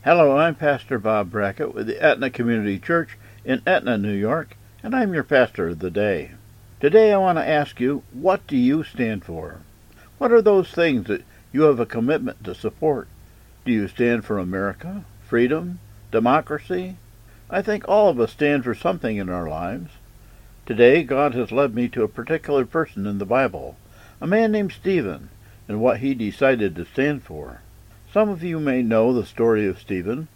Hello, I'm Pastor Bob Brackett with the Etna Community Church in Etna, New York, and I'm your pastor of the day. Today I want to ask you, what do you stand for? What are those things that you have a commitment to support? Do you stand for America, freedom, democracy? I think all of us stand for something in our lives. Today God has led me to a particular person in the Bible, a man named Stephen, and what he decided to stand for. Some of you may know the story of Stephen.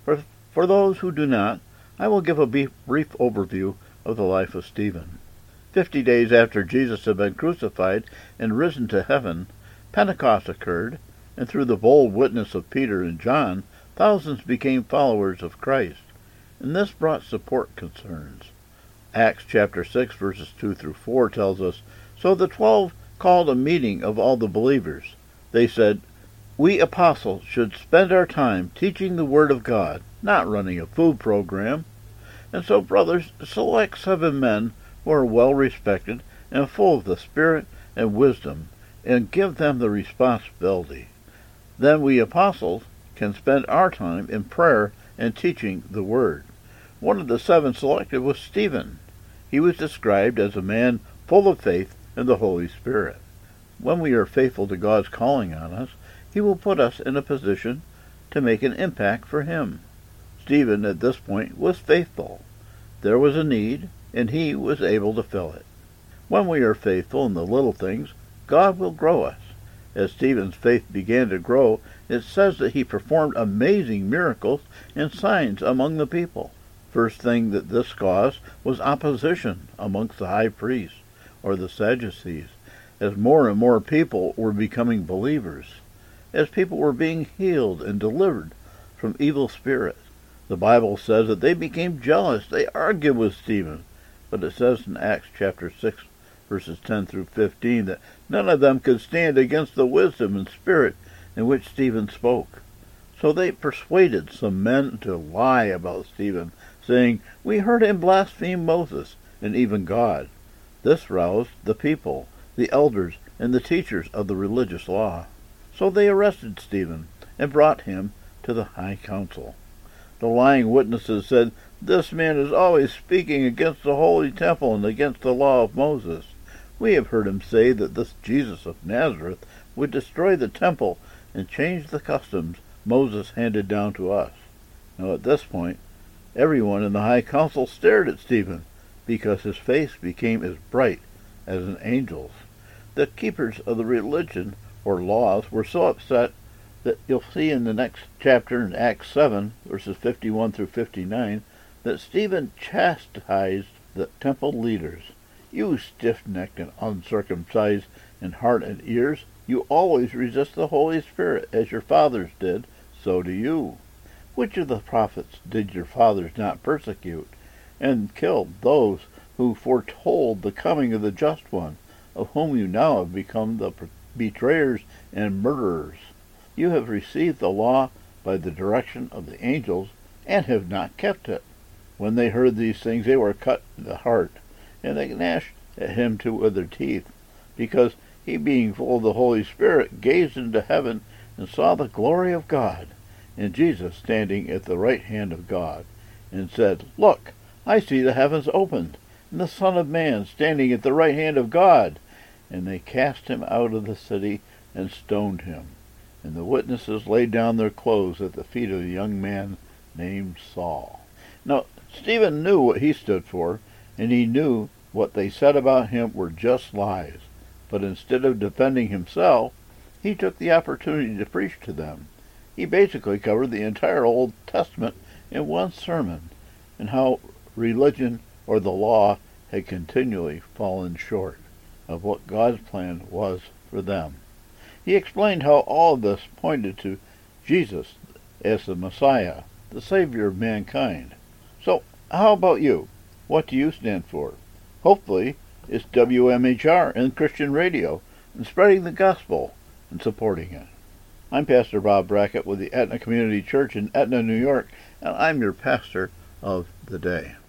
For those who do not, I will give a brief overview of the life of Stephen. 50 days after Jesus had been crucified and risen to heaven, Pentecost occurred, and through the bold witness of Peter and John, thousands became followers of Christ, and this brought support concerns. Acts chapter 6, verses 2 through 4 tells us, "So the 12 called a meeting of all the believers. They said, 'We apostles should spend our time teaching the Word of God, not running a food program. And so, brothers, select 7 men who are well respected and full of the Spirit and wisdom, and give them the responsibility. Then we apostles can spend our time in prayer and teaching the Word.'" One of the 7 selected was Stephen. He was described as a man full of faith and the Holy Spirit. When we are faithful to God's calling on us, He will put us in a position to make an impact for Him. Stephen, at this point, was faithful. There was a need, and he was able to fill it. When we are faithful in the little things, God will grow us. As Stephen's faith began to grow, it says that he performed amazing miracles and signs among the people. First thing that this caused was opposition amongst the high priests, or the Sadducees, as more and more people were becoming believers. As people were being healed and delivered from evil spirits, the Bible says that they became jealous. They argued with Stephen. But it says in Acts chapter 6, verses 10 through 15, that none of them could stand against the wisdom and spirit in which Stephen spoke. So they persuaded some men to lie about Stephen, saying, "We heard him blaspheme Moses and even God." This roused the people, the elders, and the teachers of the religious law. So they arrested Stephen and brought him to the high council. The lying witnesses said, "This man is always speaking against the holy temple and against the law of Moses. We have heard him say that this Jesus of Nazareth would destroy the temple and change the customs Moses handed down to us." Now at this point, everyone in the high council stared at Stephen, because his face became as bright as an angel's. The keepers of the religion or laws were so upset that you'll see in the next chapter in Acts 7, verses 51 through 59, that Stephen chastised the temple leaders. "You stiff-necked and uncircumcised in heart and ears, you always resist the Holy Spirit, as your fathers did, so do you. Which of the prophets did your fathers not persecute, and killed those who foretold the coming of the Just One, of whom you now have become the betrayers and murderers? You have received the law by the direction of the angels, and have not kept it." When they heard these things, they were cut to the heart, and they gnashed at him with their teeth, because he, being full of the Holy Spirit, gazed into heaven and saw the glory of God, and Jesus standing at the right hand of God, and said, "Look, I see the heavens opened, and the Son of Man standing at the right hand of God." And they cast him out of the city and stoned him. And the witnesses laid down their clothes at the feet of a young man named Saul. Now, Stephen knew what he stood for, and he knew what they said about him were just lies. But instead of defending himself, he took the opportunity to preach to them. He basically covered the entire Old Testament in one sermon, and how religion or the law had continually fallen short of what God's plan was for them. He explained how all of this pointed to Jesus as the Messiah, the Savior of mankind. So, how about you? What do you stand for? Hopefully, it's WMHR and Christian radio, and spreading the gospel and supporting it. I'm Pastor Bob Brackett with the Etna Community Church in Etna, New York, and I'm your pastor of the day.